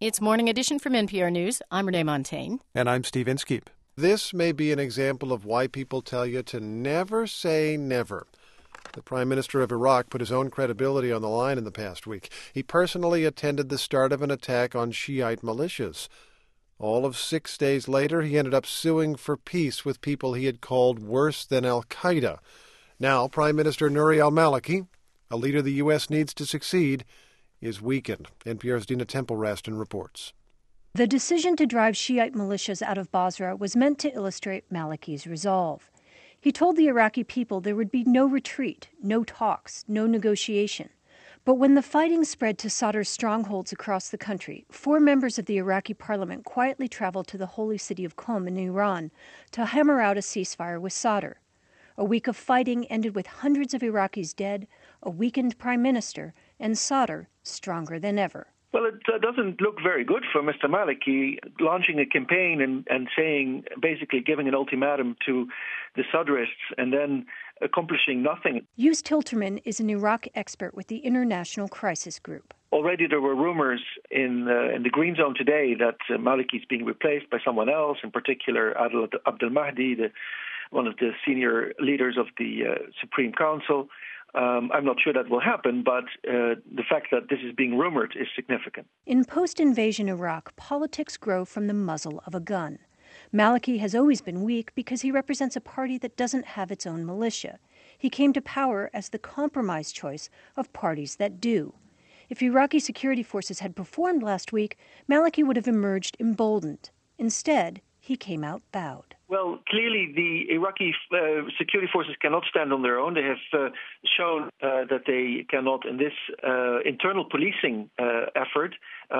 It's Morning Edition from NPR News. I'm Renee Montaigne. And I'm Steve Inskeep. This may be an example of why people tell you to never say never. The Prime Minister of Iraq put his own credibility on the line in the past week. He personally attended the start of an attack on Shiite militias. All of 6 days later, he ended up suing for peace with people he had called worse than al-Qaeda. Now, Prime Minister Nouri al-Maliki, a leader the U.S. needs to succeed, is weakened. NPR's Dina Temple-Raston reports. The decision to drive Shiite militias out of Basra was meant to illustrate Maliki's resolve. He told the Iraqi people there would be no retreat, no talks, no negotiation. But when the fighting spread to Sadr's strongholds across the country, 4 members of the Iraqi parliament quietly traveled to the holy city of Qom in Iran to hammer out a ceasefire with Sadr. A week of fighting ended with hundreds of Iraqis dead, a weakened prime minister, and Sadr stronger than ever. Well, it doesn't look very good for Mr. Maliki launching a campaign and saying, basically giving an ultimatum to the Sadrists and then accomplishing nothing. Joost Hilterman is an Iraq expert with the International Crisis Group. Already there were rumors in the Green Zone today that Maliki is being replaced by someone else, in particular Adel Abdel Mahdi, one of the senior leaders of the Supreme Council. I'm not sure that will happen, but the fact that this is being rumored is significant. In post-invasion Iraq, politics grow from the muzzle of a gun. Maliki has always been weak because he represents a party that doesn't have its own militia. He came to power as the compromise choice of parties that do. If Iraqi security forces had performed last week, Maliki would have emerged emboldened. Instead, he came out bowed. Well, clearly the Iraqi security forces cannot stand on their own. They have shown that they cannot in this internal policing effort.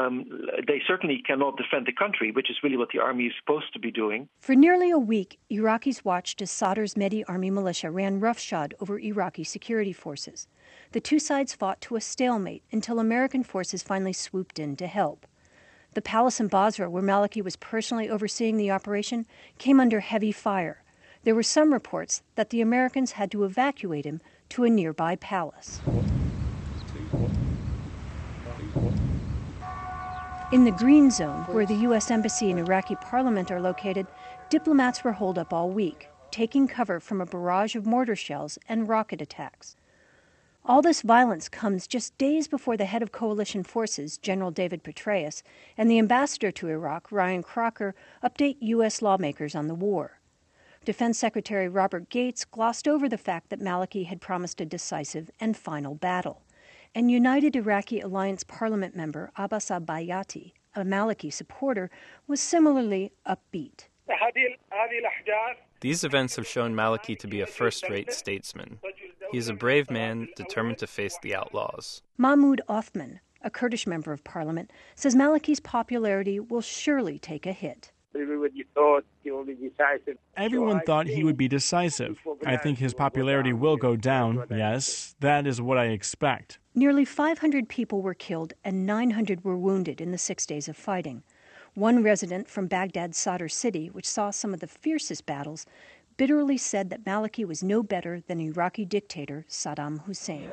They certainly cannot defend the country, which is really what the army is supposed to be doing. For nearly a week, Iraqis watched as Sadr's Mehdi army militia ran roughshod over Iraqi security forces. The two sides fought to a stalemate until American forces finally swooped in to help. The palace in Basra, where Maliki was personally overseeing the operation, came under heavy fire. There were some reports that the Americans had to evacuate him to a nearby palace. In the Green Zone, where the U.S. Embassy and Iraqi Parliament are located, diplomats were holed up all week, taking cover from a barrage of mortar shells and rocket attacks. All this violence comes just days before the head of coalition forces, General David Petraeus, and the ambassador to Iraq, Ryan Crocker, update U.S. lawmakers on the war. Defense Secretary Robert Gates glossed over the fact that Maliki had promised a decisive and final battle. And United Iraqi Alliance Parliament member Abbas al-Bayati, a Maliki supporter, was similarly upbeat. These events have shown Maliki to be a first-rate statesman. He is a brave man determined to face the outlaws. Mahmoud Othman, a Kurdish member of parliament, says Maliki's popularity will surely take a hit. Everyone thought he would be decisive. I think his popularity will go down, yes. That is what I expect. Nearly 500 people were killed and 900 were wounded in the 6 days of fighting. One resident from Baghdad's Sadr city, which saw some of the fiercest battles, bitterly said that Maliki was no better than Iraqi dictator Saddam Hussein.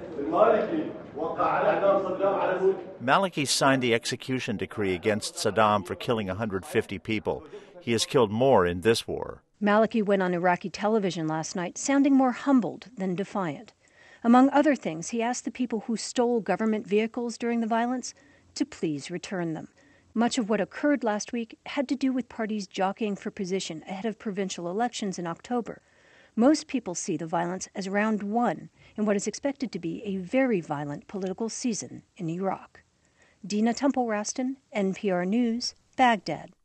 Maliki signed the execution decree against Saddam for killing 150 people. He has killed more in this war. Maliki went on Iraqi television last night, sounding more humbled than defiant. Among other things, he asked the people who stole government vehicles during the violence to please return them. Much of what occurred last week had to do with parties jockeying for position ahead of provincial elections in October. Most people see the violence as round one in what is expected to be a very violent political season in Iraq. Dina Temple-Raston, NPR News, Baghdad.